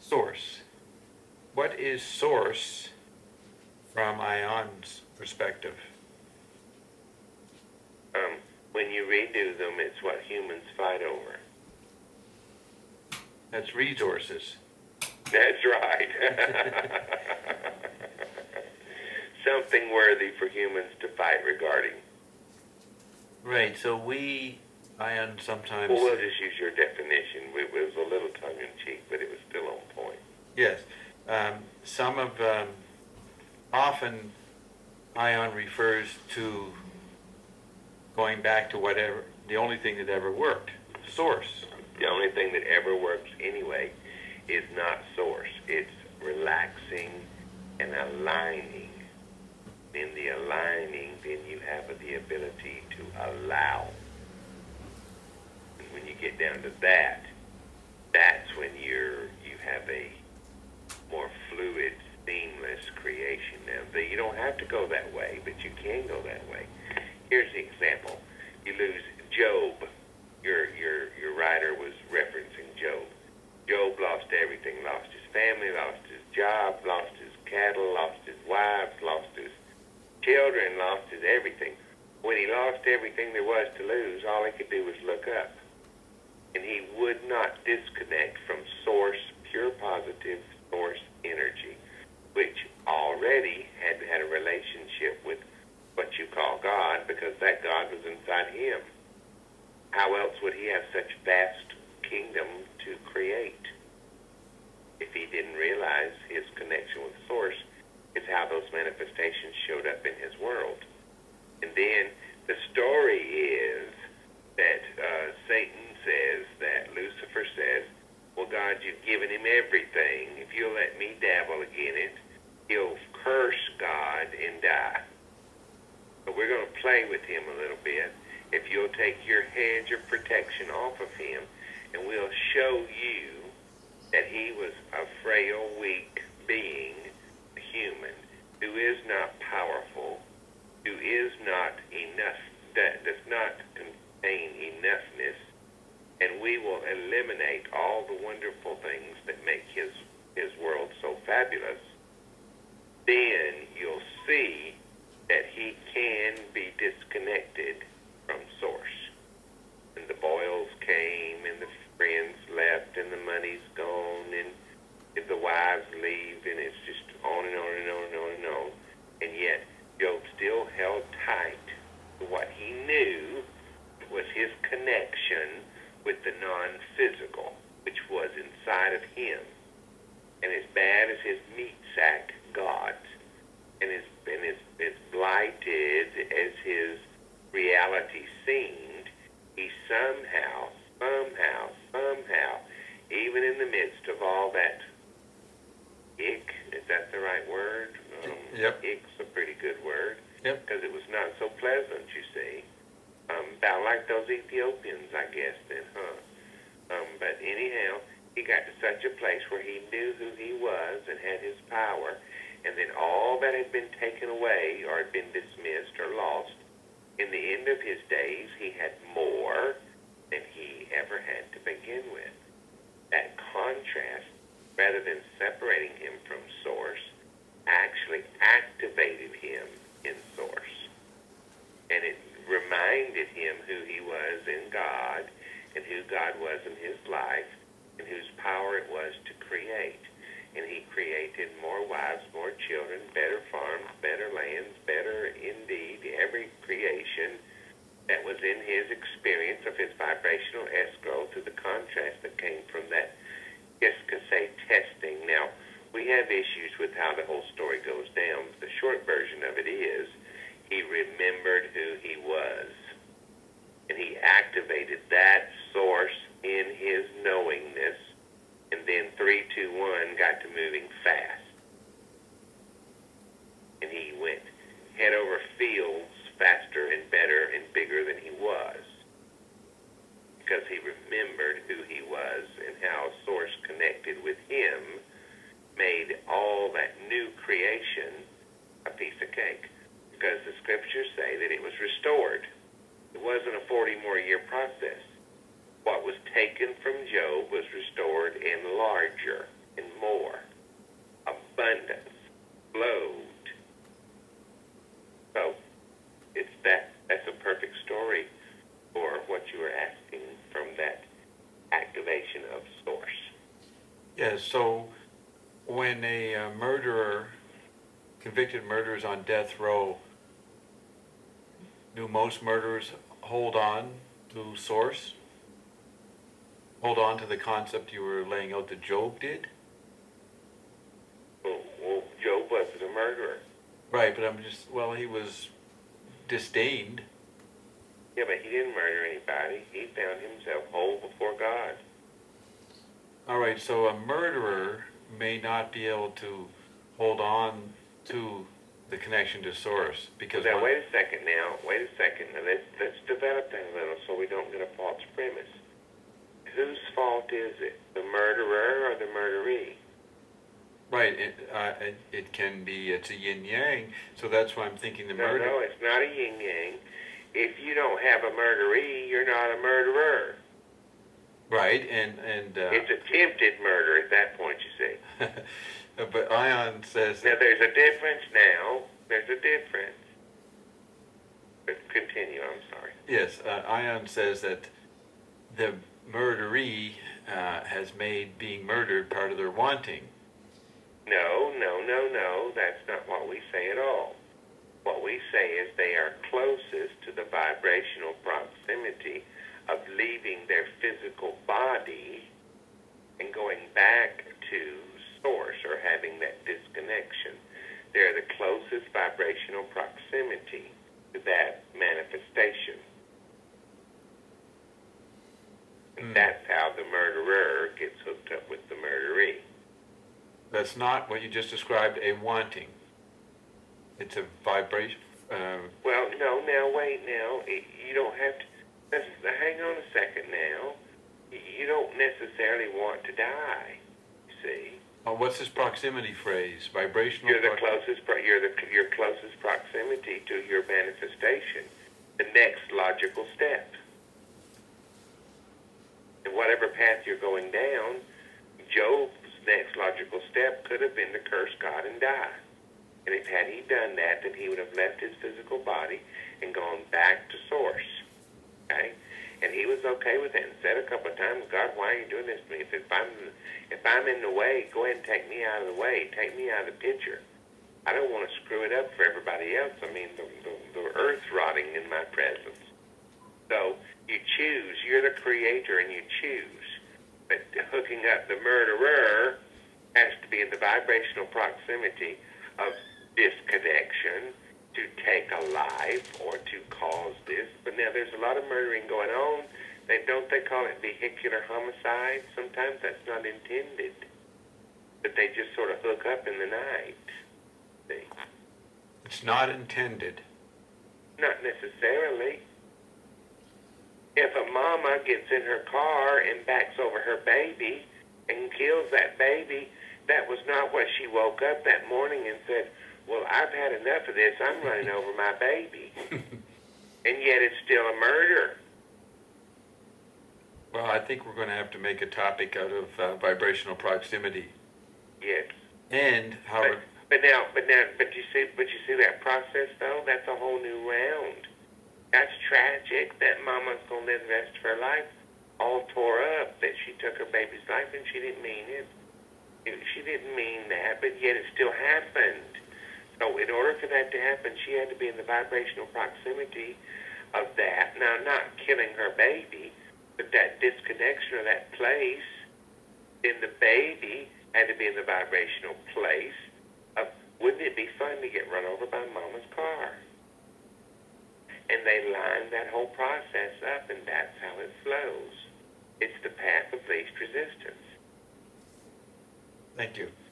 source. What is source from Ion's perspective? When you redo them, it's what humans fight over. That's resources. That's right. Something worthy for humans to fight regarding. Right, so Ion sometimes... Well, we'll just use your definition. It was a little tongue-in-cheek, but it was still on point. Yes. Often Ion refers to going back to whatever, the only thing that ever worked, source. The only thing that ever works anyway is not source. It's relaxing and aligning. In the aligning, then you have the ability to allow. And when you get down to that, that's when you have a more fluid, seamless creation. Now, you don't have to go that way, but you can go that way. Here's the example. You lose Job. Your writer was referencing Job. Job lost everything. Lost his family, lost his job, lost his cattle, lost his wives, lost his children, lost his everything. When he lost everything there was to lose, all he could do was look up. And he would not disconnect from source, pure positive source energy, which already had a relationship with what you call God, because that God was inside him. How else would he have such vast kingdom to create? If he didn't realize his connection with source is how those manifestations showed up in his world. And then the story is that Satan says, that Lucifer says, well, God, you've given him everything. If you'll let me dabble in it, he'll curse God and die. But we're going to play with him a little bit. If you'll take your hedge of protection off of him, and we'll show you that he was a frail, weak being, a human, who is not powerful, who is not enough, that does not contain enoughness, and we will eliminate all the wonderful things that make his world so fabulous. Then you'll see that he can be disconnected from source. And the boils came, and the friends left, and the money's gone, and if the wives leave, and it's just on and on and on and on and on. And yet, Job still held tight to what he knew was his connection with the non-physical, which was inside of him. And as bad as his meat sack got, and as blighted as his reality seemed, he somehow, even in the midst of all that ick, is that the right word? Yep. Ick's a pretty good word. Yep. Because it was not so pleasant, you see. About like those Ethiopians, I guess, then, huh? But anyhow, he got to such a place where he knew who he was and had his power, and then all that had been taken away or had been dismissed or lost, in the end of his days, he had more than he ever had to begin with. That contrast, rather than separating him from source, actually activated him in source. And it reminded him who he was in God, and who God was in his life, and whose power it was to create. And he created more wives, more children, better farms, better lands, better indeed, every creation that was in his experience of his vibrational escrow, to the contrast that came from that Iskasei testing. Now, we have issues with how the whole story goes down. The short version of it is, he remembered who he was, and he activated that source in his knowingness, and then 3, 2, 1 got to moving fast. And he went head over fields faster and better and bigger than he was, because he remembered who he was and how source connected with him made all that new creation a piece of cake. Because the scriptures say that it was restored. It wasn't a 40 more year process. What was taken from Job was restored in larger and Yeah, so when a murderer, convicted murderer is on death row, do most murderers hold on to source? Hold on to the concept you were laying out that Job did? Well, Job wasn't a murderer. Right, but well, he was disdained. Yeah, but he didn't murder anybody. He found himself whole before God. All right, so a murderer may not be able to hold on to the connection to source because. Now, wait a second. Now, let's develop that a little so we don't get a false premise. Whose fault is it? The murderer or the murderee? Right, it can be, it's a yin-yang, so that's why I'm thinking the murder. No, it's not a yin-yang. If you don't have a murderee, you're not a murderer. Right, and it's attempted murder at that point, you see. But Ion says... Now, there's a difference now. There's a difference. But continue, I'm sorry. Yes, Ion says that the murderee has made being murdered part of their wanting. No. That's not what we say at all. What we say is they are closest to the vibrational proximity of leaving their physical body and going back to source or having that disconnection. They're the closest vibrational proximity to that manifestation. And that's how the murderer gets hooked up with the murderee. That's not what you just described, a wanting. It's a vibration. Well, no, now, wait now. You don't have to... hang on a second now. You don't necessarily want to die, you see. Oh, what's this proximity phrase? Vibrational. You're the closest. Your closest proximity to your manifestation. The next logical step. And whatever path you're going down, Job's next logical step could have been to curse God and die. And if had he done that, then he would have left his physical body and gone back to source. Okay? And he was okay with it and said a couple of times, God, why are you doing this to me? If I'm in the way, go ahead and take me out of the way. Take me out of the picture. I don't want to screw it up for everybody else. I mean, the earth's rotting in my presence. So you choose. You're the creator and you choose. But hooking up the murderer has to be in the vibrational proximity of disconnection to take a life or to cause this. But now there's a lot of murdering going on. Don't they call it vehicular homicide? Sometimes that's not intended. But they just sort of hook up in the night. See? It's not intended. Not necessarily. If a mama gets in her car and backs over her baby and kills that baby, that was not what she woke up that morning and said, well, I've had enough of this. I'm running over my baby. And yet it's still a murder. Well, I think we're going to have to make a topic out of vibrational proximity. Yes. And how... But you see that process though? That's a whole new round. That's tragic. That mama's gonna live the rest of her life all tore up that she took her baby's life and she didn't mean it. She didn't mean that, but yet it still happened. So in order for that to happen, she had to be in the vibrational proximity of that. Now, not killing her baby, but that disconnection of that place. Then the baby had to be in the vibrational place of, wouldn't it be fun to get run over by mama's car? And they line that whole process up, and that's how it flows. It's the path of least resistance. Thank you.